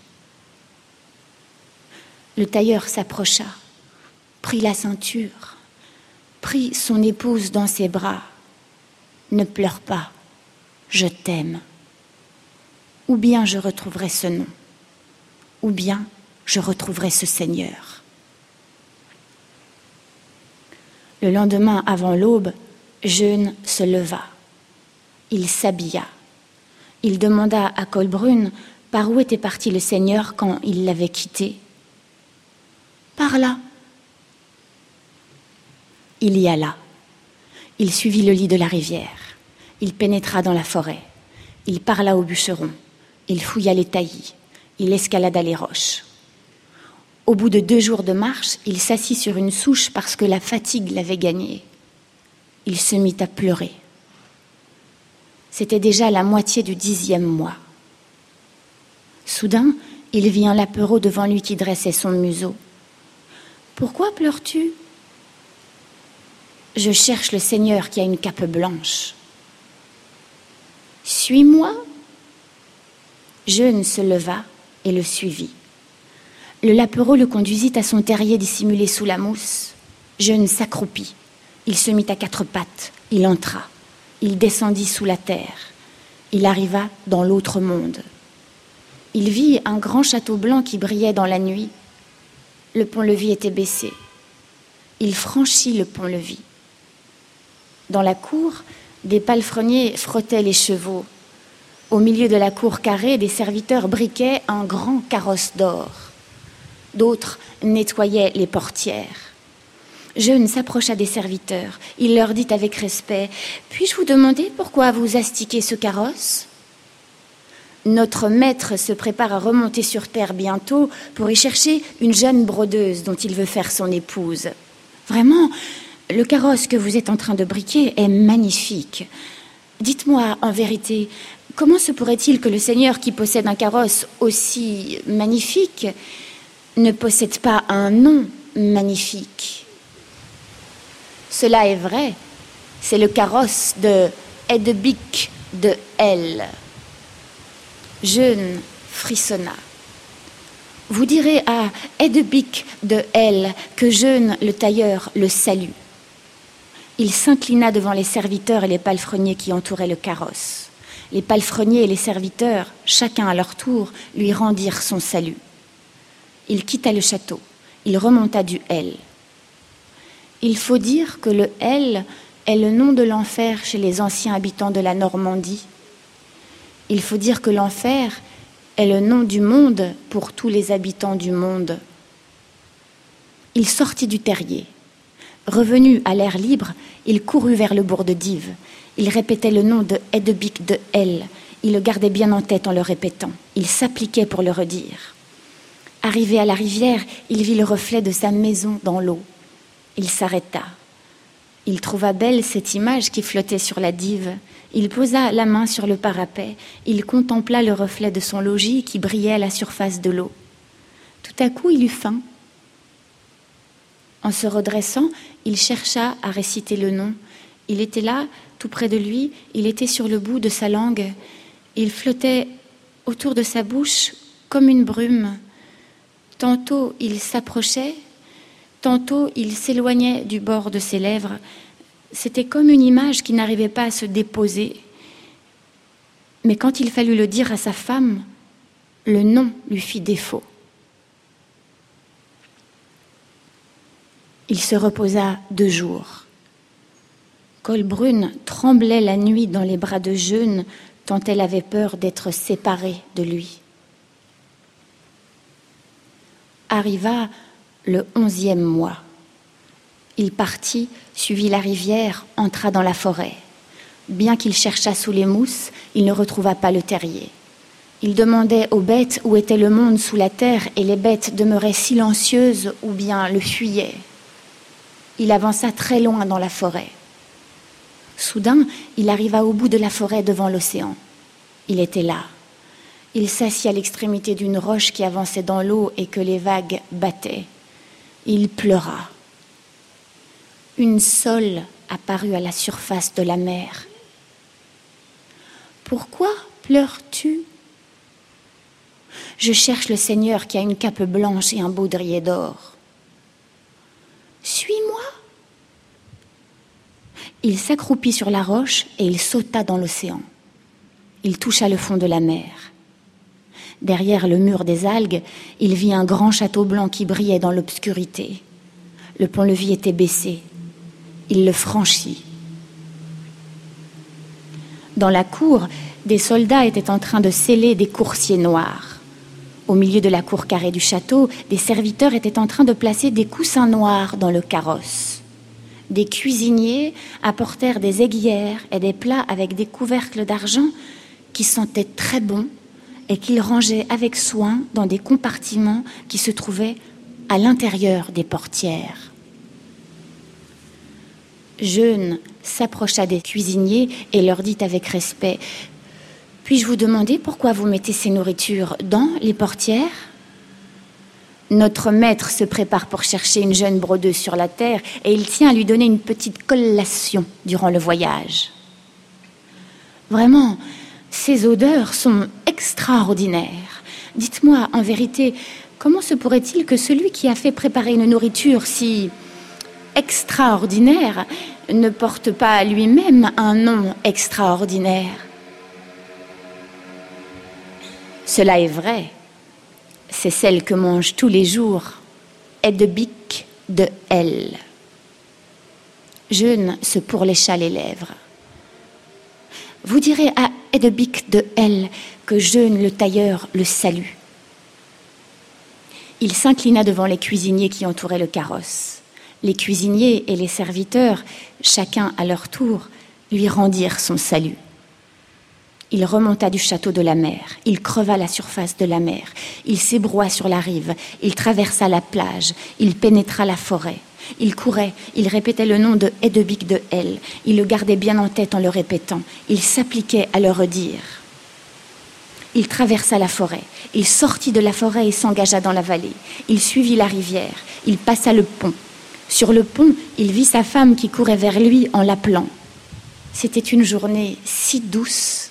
Le tailleur s'approcha, prit la ceinture, prit son épouse dans ses bras. Ne pleure pas, je t'aime. Ou bien je retrouverai ce nom, ou bien je retrouverai ce Seigneur. Le lendemain, avant l'aube, Jeune se leva. Il s'habilla. Il demanda à Colbrune par où était parti le Seigneur quand il l'avait quitté. « Par là. » Il y alla. Il suivit le lit de la rivière. Il pénétra dans la forêt. Il parla au bûcheron. Il fouilla les taillis. Il escalada les roches. Au bout de deux jours de marche, il s'assit sur une souche parce que la fatigue l'avait gagné. Il se mit à pleurer. C'était déjà la moitié du dixième mois. Soudain, il vit un lapereau devant lui qui dressait son museau. « Pourquoi pleures-tu » ? « Je cherche le Seigneur qui a une cape blanche. »« Suis-moi » Jeune se leva et le suivit. Le lapereau le conduisit à son terrier dissimulé sous la mousse. Jeune s'accroupit. Il se mit à quatre pattes. Il entra. Il descendit sous la terre. Il arriva dans l'autre monde. Il vit un grand château blanc qui brillait dans la nuit. Le pont-levis était baissé. Il franchit le pont-levis. Dans la cour, des palefreniers frottaient les chevaux. Au milieu de la cour carrée, des serviteurs briquaient un grand carrosse d'or. D'autres nettoyaient les portières. Jeune s'approcha des serviteurs. Il leur dit avec respect : « Puis-je vous demander pourquoi vous astiquez ce carrosse ? Notre maître se prépare à remonter sur terre bientôt pour y chercher une jeune brodeuse dont il veut faire son épouse. Vraiment, le carrosse que vous êtes en train de briquer est magnifique. Dites-moi en vérité, comment se pourrait-il que le Seigneur qui possède un carrosse aussi magnifique ne possède pas un nom magnifique ? Cela est vrai, c'est le carrosse de Edebic de L. Jeune frissonna. Vous direz à Edebic de L que Jeune le tailleur le salue. Il s'inclina devant les serviteurs et les palefreniers qui entouraient le carrosse. Les palefreniers et les serviteurs, chacun à leur tour, lui rendirent son salut. Il quitta le château. Il remonta du L. Il faut dire que le L est le nom de l'enfer chez les anciens habitants de la Normandie. Il faut dire que l'enfer est le nom du monde pour tous les habitants du monde. Il sortit du terrier. Revenu à l'air libre, il courut vers le bourg de Dives. Il répétait le nom de Edebic de L. Il le gardait bien en tête en le répétant. Il s'appliquait pour le redire. Arrivé à la rivière, il vit le reflet de sa maison dans l'eau. Il s'arrêta. Il trouva belle cette image qui flottait sur la Dive. Il posa la main sur le parapet. Il contempla le reflet de son logis qui brillait à la surface de l'eau. Tout à coup, il eut faim. En se redressant, il chercha à réciter le nom. Il était là, tout près de lui, il était sur le bout de sa langue. Il flottait autour de sa bouche comme une brume. Tantôt il s'approchait, tantôt il s'éloignait du bord de ses lèvres. C'était comme une image qui n'arrivait pas à se déposer. Mais quand il fallut le dire à sa femme, le nom lui fit défaut. Il se reposa deux jours. Colbrune tremblait la nuit dans les bras de Jeune, tant elle avait peur d'être séparée de lui. Arriva le onzième mois. Il partit, suivit la rivière, entra dans la forêt. Bien qu'il cherchât sous les mousses, il ne retrouva pas le terrier. Il demandait aux bêtes où était le monde sous la terre, et les bêtes demeuraient silencieuses ou bien le fuyaient. Il avança très loin dans la forêt. Soudain, il arriva au bout de la forêt devant l'océan. Il était là. Il s'assit à l'extrémité d'une roche qui avançait dans l'eau et que les vagues battaient. Il pleura. Une sole apparut à la surface de la mer. « Pourquoi pleures-tu ? Je cherche le Seigneur qui a une cape blanche et un baudrier d'or. Suis-moi » Il s'accroupit sur la roche et il sauta dans l'océan. Il toucha le fond de la mer. Derrière le mur des algues, il vit un grand château blanc qui brillait dans l'obscurité. Le pont-levis était baissé. Il le franchit. Dans la cour, des soldats étaient en train de sceller des coursiers noirs. Au milieu de la cour carrée du château, des serviteurs étaient en train de placer des coussins noirs dans le carrosse. Des cuisiniers apportèrent des aiguillères et des plats avec des couvercles d'argent qui sentaient très bon et qu'ils rangeaient avec soin dans des compartiments qui se trouvaient à l'intérieur des portières. Jeune s'approcha des cuisiniers et leur dit avec respect « Puis-je vous demander pourquoi vous mettez ces nourritures dans les portières ?» Notre maître se prépare pour chercher une jeune brodeuse sur la terre et il tient à lui donner une petite collation durant le voyage. Vraiment, ces odeurs sont extraordinaires. Dites-moi, en vérité, comment se pourrait-il que celui qui a fait préparer une nourriture si extraordinaire ne porte pas lui-même un nom extraordinaire? Cela est vrai. C'est celle que mange tous les jours Edebic de L. Jeune se pourlécha les lèvres. Vous direz à Edebic de L que Jeune le tailleur le salue. Il s'inclina devant les cuisiniers qui entouraient le carrosse. Les cuisiniers et les serviteurs, chacun à leur tour, lui rendirent son salut. Il remonta du château de la mer, il creva la surface de la mer, il s'ébroua sur la rive, il traversa la plage, il pénétra la forêt. Il courait, il répétait le nom de Edebic de L, il le gardait bien en tête en le répétant, il s'appliquait à le redire. Il traversa la forêt, il sortit de la forêt et s'engagea dans la vallée, il suivit la rivière, il passa le pont. Sur le pont, il vit sa femme qui courait vers lui en l'appelant. C'était une journée si douce.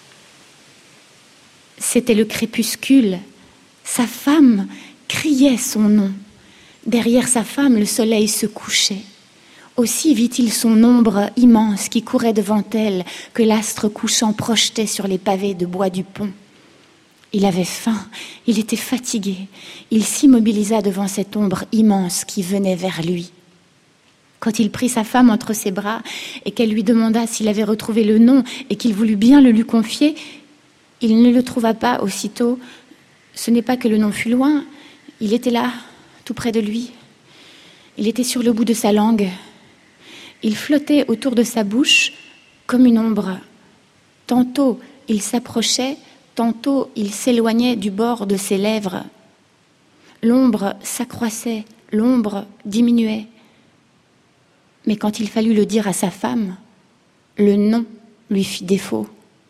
C'était le crépuscule. Sa femme criait son nom. Derrière sa femme, le soleil se couchait. Aussi vit-il son ombre immense qui courait devant elle, que l'astre couchant projetait sur les pavés de bois du pont. Il avait faim, il était fatigué. Il s'immobilisa devant cette ombre immense qui venait vers lui. Quand il prit sa femme entre ses bras et qu'elle lui demanda s'il avait retrouvé le nom et qu'il voulut bien le lui confier, il ne le trouva pas aussitôt. Ce n'est pas que le nom fût loin, il était là, tout près de lui. Il était sur le bout de sa langue. Il flottait autour de sa bouche comme une ombre. Tantôt il s'approchait, tantôt il s'éloignait du bord de ses lèvres. L'ombre s'accroissait, l'ombre diminuait. Mais quand il fallut le dire à sa femme, le nom lui fit défaut.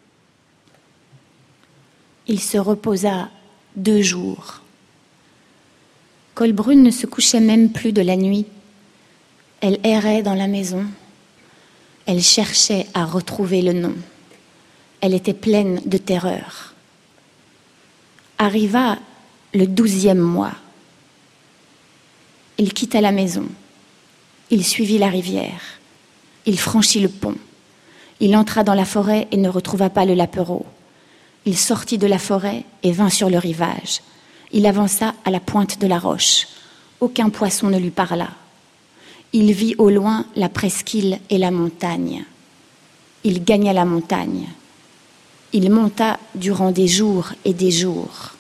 Il se reposa deux jours. Colbrune ne se couchait même plus de la nuit. Elle errait dans la maison. Elle cherchait à retrouver le nom. Elle était pleine de terreur. Arriva le douzième mois. Il quitta la maison. Il suivit la rivière. Il franchit le pont. Il entra dans la forêt et ne retrouva pas le lapereau. Il sortit de la forêt et vint sur le rivage. Il avança à la pointe de la roche. Aucun poisson ne lui parla. Il vit au loin la presqu'île et la montagne. Il gagna la montagne. Il monta durant des jours et des jours.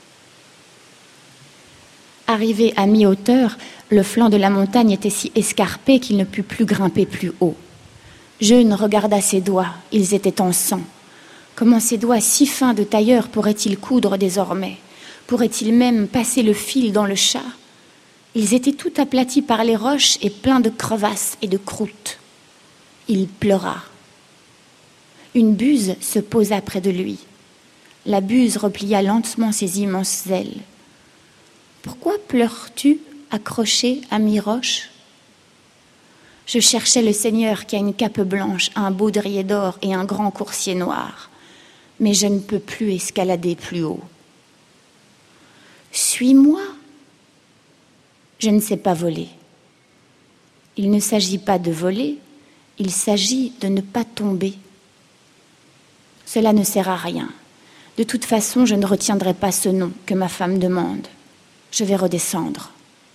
Arrivé à mi-hauteur, le flanc de la montagne était si escarpé qu'il ne put plus grimper plus haut. Jeune regarda ses doigts, ils étaient en sang. Comment ces doigts si fins de tailleur pourraient-ils coudre désormais? Pourraient-ils même passer le fil dans le chat? Ils étaient tout aplatis par les roches et pleins de crevasses et de croûtes. Il pleura. Une buse se posa près de lui. La buse replia lentement ses immenses ailes. « Pourquoi pleures-tu, accroché à mi-roche ?» Je cherchais le Seigneur qui a une cape blanche, un baudrier d'or et un grand coursier noir. Mais je ne peux plus escalader plus haut. « Suis-moi !» Je ne sais pas voler. Il ne s'agit pas de voler, il s'agit de ne pas tomber. Cela ne sert à rien. De toute façon, je ne retiendrai pas ce nom que ma femme demande. Je vais redescendre.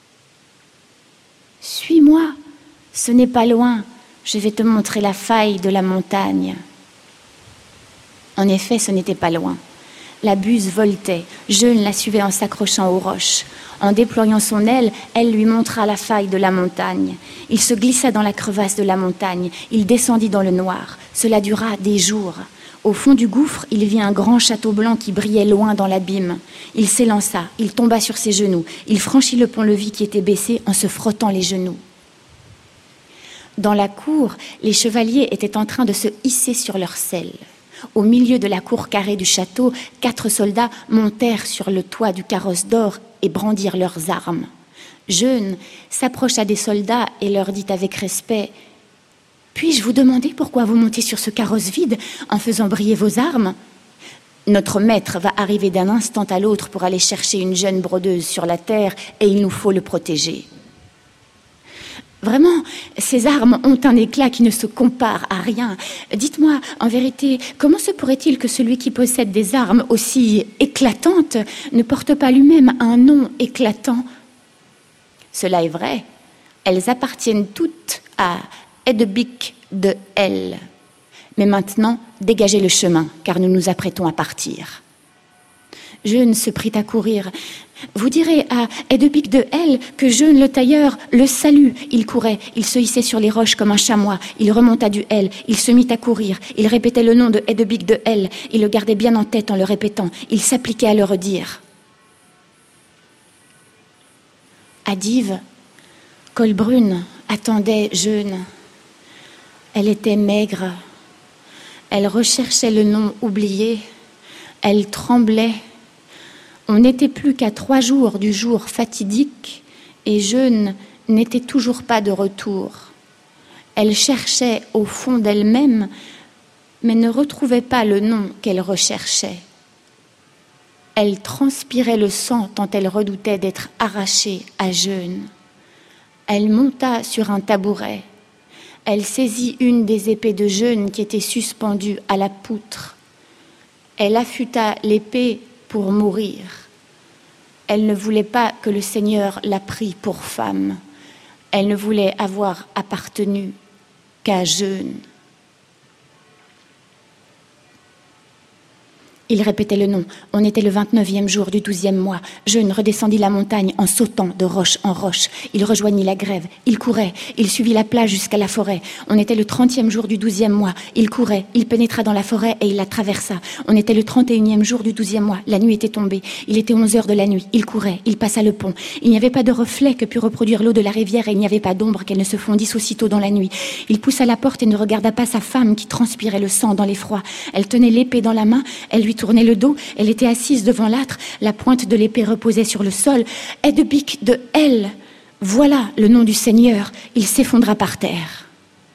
« Suis-moi, ce n'est pas loin, je vais te montrer la faille de la montagne. » En effet, ce n'était pas loin. La buse voltait, Jeune la suivait en s'accrochant aux roches. En déployant son aile, elle lui montra la faille de la montagne. Il se glissa dans la crevasse de la montagne, il descendit dans le noir. Cela dura des jours. Au fond du gouffre, il vit un grand château blanc qui brillait loin dans l'abîme. Il s'élança, il tomba sur ses genoux, il franchit le pont-levis qui était baissé en se frottant les genoux. Dans la cour, les chevaliers étaient en train de se hisser sur leurs selles. Au milieu de la cour carrée du château, quatre soldats montèrent sur le toit du carrosse d'or et brandirent leurs armes. Jeune s'approcha des soldats et leur dit avec respect « Puis-je vous demander pourquoi vous montez sur ce carrosse vide en faisant briller vos armes ? Notre maître va arriver d'un instant à l'autre pour aller chercher une jeune brodeuse sur la terre et il nous faut le protéger. » Vraiment, ces armes ont un éclat qui ne se compare à rien. Dites-moi, en vérité, comment se pourrait-il que celui qui possède des armes aussi éclatantes ne porte pas lui-même un nom éclatant ? Cela est vrai, elles appartiennent toutes à Edebic de Hell. Mais maintenant, dégagez le chemin, car nous nous apprêtons à partir. Jeune se prit à courir. Vous direz à Edebic de Hell que Jeune le tailleur le salue. Il courait, il se hissait sur les roches comme un chamois. Il remonta du Hell, il se mit à courir. Il répétait le nom de Edebic de Hell. Il le gardait bien en tête en le répétant. Il s'appliquait à le redire. À Dives, Colbrune attendait Jeune. Elle était maigre. Elle recherchait le nom oublié. Elle tremblait. On n'était plus qu'à trois jours du jour fatidique et Jeune n'était toujours pas de retour. Elle cherchait au fond d'elle-même, mais ne retrouvait pas le nom qu'elle recherchait. Elle transpirait le sang tant elle redoutait d'être arrachée à Jeune. Elle monta sur un tabouret. Elle saisit une des épées de Jeune qui était suspendue à la poutre. Elle affûta l'épée pour mourir. Elle ne voulait pas que le Seigneur la prît pour femme. Elle ne voulait avoir appartenu qu'à Jeune. Il répétait le nom. On était le vingt-neuvième jour du douzième mois. Jeune redescendit la montagne en sautant de roche en roche. Il rejoignit la grève. Il courait. Il suivit la plage jusqu'à la forêt. On était le trentième jour du douzième mois. Il courait. Il pénétra dans la forêt et il la traversa. On était le trente et unième jour du douzième mois. La nuit était tombée. Il était onze heures de la nuit. Il courait. Il passa le pont. Il n'y avait pas de reflet que pût reproduire l'eau de la rivière et il n'y avait pas d'ombre qu'elle ne se fondisse aussitôt dans la nuit. Il poussa la porte et ne regarda pas sa femme qui transpirait le sang dans l'effroi. Elle tenait l'épée dans la main. Elle lui tournait le dos, elle était assise devant l'âtre, la pointe de l'épée reposait sur le sol. Edebic de Hell, voilà le nom du Seigneur, il s'effondra par terre.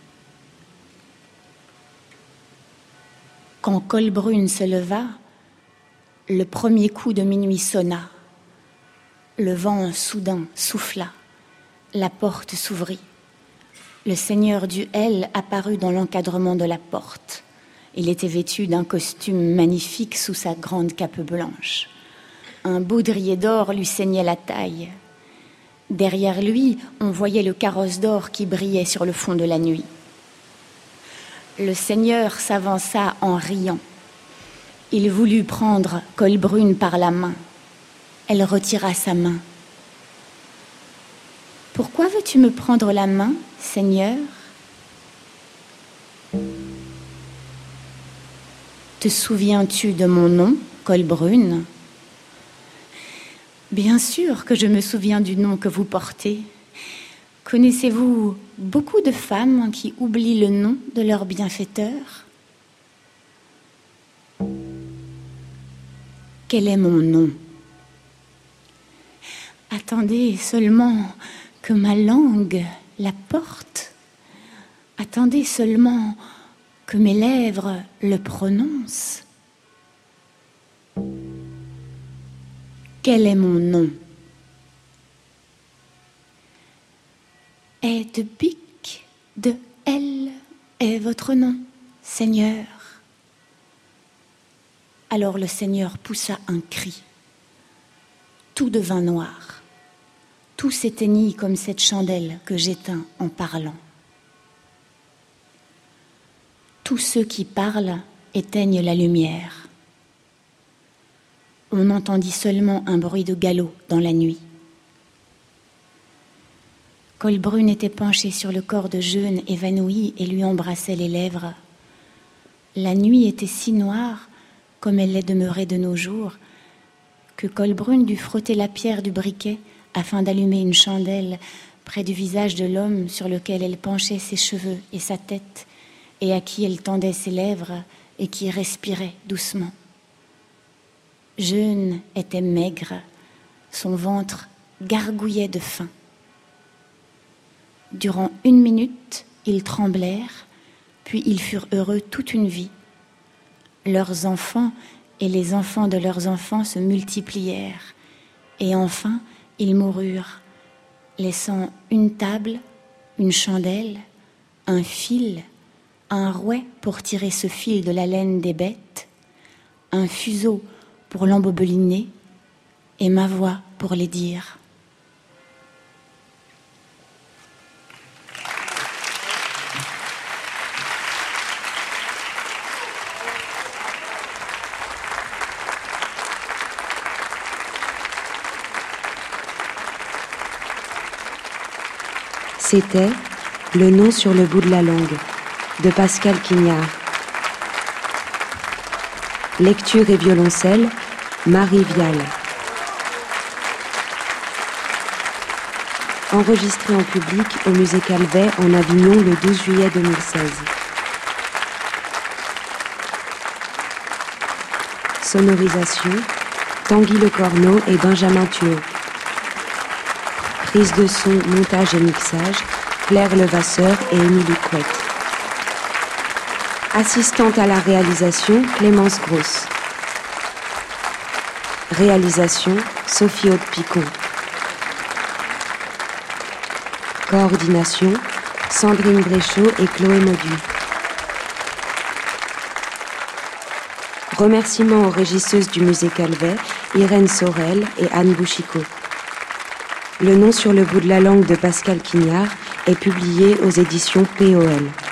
Quand Colbrune se leva, le premier coup de minuit sonna. Le vent soudain souffla, la porte s'ouvrit. Le Seigneur du Hell apparut dans l'encadrement de la porte. Il était vêtu d'un costume magnifique sous sa grande cape blanche. Un baudrier d'or lui ceignait la taille. Derrière lui, on voyait le carrosse d'or qui brillait sur le fond de la nuit. Le Seigneur s'avança en riant. Il voulut prendre Colbrune par la main. Elle retira sa main. « Pourquoi veux-tu me prendre la main, Seigneur ? Te souviens-tu de mon nom, Colbrune ? Bien sûr que je me souviens du nom que vous portez. Connaissez-vous beaucoup de femmes qui oublient le nom de leur bienfaiteur ? Quel est mon nom ? Attendez seulement que ma langue la porte. Attendez seulement que mes lèvres le prononcent. Quel est mon nom ? Edebic de Hell est votre nom, Seigneur. Alors le Seigneur poussa un cri. Tout devint noir. Tout s'éteignit comme cette chandelle que j'éteins en parlant. Tous ceux qui parlent éteignent la lumière. On entendit seulement un bruit de galop dans la nuit. Colbrune était penchée sur le corps de Jeune évanoui et lui embrassait les lèvres. La nuit était si noire, comme elle l'est demeurée de nos jours, que Colbrune dut frotter la pierre du briquet afin d'allumer une chandelle près du visage de l'homme sur lequel elle penchait ses cheveux et sa tête, et à qui elle tendait ses lèvres et qui respirait doucement. Jeune était maigre, son ventre gargouillait de faim. Durant une minute, ils tremblèrent, puis ils furent heureux toute une vie. Leurs enfants et les enfants de leurs enfants se multiplièrent, et enfin ils moururent, laissant une table, une chandelle, un fil, un rouet pour tirer ce fil de la laine des bêtes, un fuseau pour l'embobeliner, et ma voix pour les dire. C'était Le nom sur le bout de la langue de Pascal Quignard. Lecture et violoncelle, Marie Vial. Enregistré en public au musée Calvet en Avignon le douze juillet deux mille seize. Sonorisation, Tanguy Lecorneau et Benjamin Thuot. Prise de son, montage et mixage, Claire Levasseur et Émilie Couette. Assistante à la réalisation, Clémence Grosse. Réalisation, Sophie Aude-Picon. Coordination, Sandrine Bréchot et Chloé Mauduit. Remerciements aux régisseuses du musée Calvet, Irène Sorel et Anne Bouchicot. Le nom sur le bout de la langue de Pascal Quignard est publié aux éditions P O L.